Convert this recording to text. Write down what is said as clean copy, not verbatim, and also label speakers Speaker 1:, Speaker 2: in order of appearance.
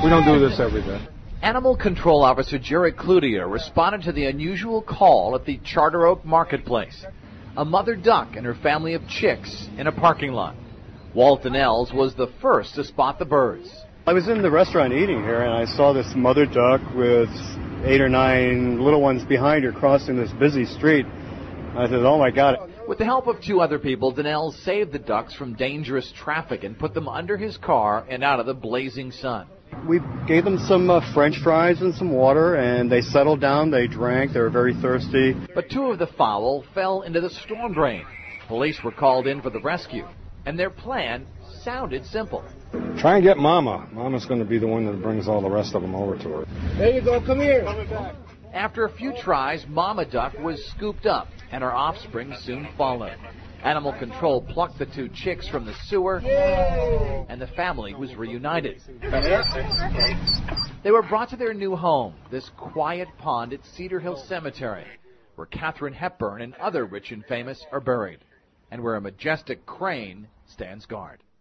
Speaker 1: We don't do this every day.
Speaker 2: Animal Control Officer Jerry Cloutier responded to the unusual call at the Charter Oak Marketplace. A mother duck and her family of chicks in a parking lot. Walt Donnells was the first to spot the birds.
Speaker 3: I was in the restaurant eating here, and I saw this mother duck with 8 or 9 little ones behind her crossing this busy street. I said, oh, my God.
Speaker 2: With the help of 2 other people, Donnells saved the ducks from dangerous traffic and put them under his car and out of the blazing sun.
Speaker 3: We gave them some French fries and some water, and they settled down. They drank. They were very thirsty.
Speaker 2: But 2 of the fowl fell into the storm drain. Police were called in for the rescue, and their plan sounded simple.
Speaker 1: Try and get Mama. Mama's going to be the one that brings all the rest of them over to her.
Speaker 3: There you go. Come here.
Speaker 2: After a few tries, Mama Duck was scooped up, and her offspring soon followed. Animal Control plucked the 2 chicks from the sewer, and the family was reunited. They were brought to their new home, this quiet pond at Cedar Hill Cemetery, where Katharine Hepburn and other rich and famous are buried, and where a majestic crane stands guard.